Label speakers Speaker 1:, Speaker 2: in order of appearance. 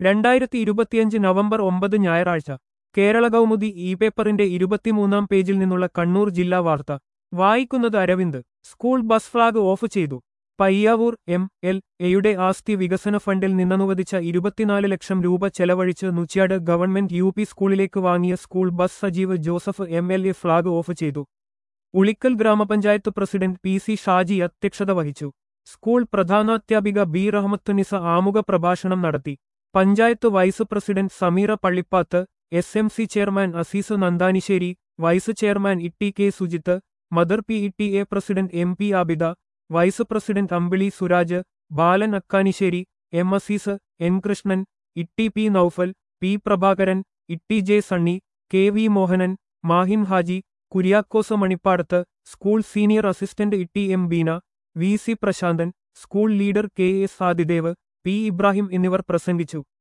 Speaker 1: 2025 November 9 ഞായറാഴ്ച Kerala Kaumudi E പേപ്പറിന്റെ 23-ാം പേജിൽ നിന്നുള്ള കണ്ണൂർ ജില്ലാ വാർത്ത വായിക്കുന്നത് Aravind. School bus flag off ചെയ്തു. പയ്യാവൂർ എം.എൽ.എയുടെ ആസ്തി വികസന ഫണ്ടിൽ നിന്നനുവദിച്ച 24 ലക്ഷം രൂപ ചെലവഴിച്ച് നുച്യാട് ഗവൺമെന്റ് യു.പി. സ്കൂളിലേക്ക് വാങ്ങിയ school bus Sajeev Joseph MLA flag off ചെയ്തു. ഉളിക്കൽ ഗ്രാമപഞ്ചായത്ത് പ്രസിഡന്റ് പി.സി. ഷാജി അധ്യക്ഷത വഹിച്ചു. School പ്രധാനാധ്യാപിക B. റഹ്മത്തുന്നിസ ആമുഖ പ്രഭാഷണം നടത്തി. Panchayat vice president Sameera Pallippath, SMC. Chairman Azeez Nandanisseri, vice chairman ET. K. Sujith, mother PETA. President MP. Abida, vice president Ambili Suraj, Balan Akkanisseri, M. Azeez, N. Krishnan, ET. P. Noufal, P. Prabhakaran, ET. J. Sunny, K. V. Mohanan, Mahin Haji, Kuriakose Manippadath, school senior assistant ET. M. Beena, V. C. Prasanthan, school leader K. S. Adidev, P. Ibrahim എന്നിവർ പ്രസംഗിച്ചു.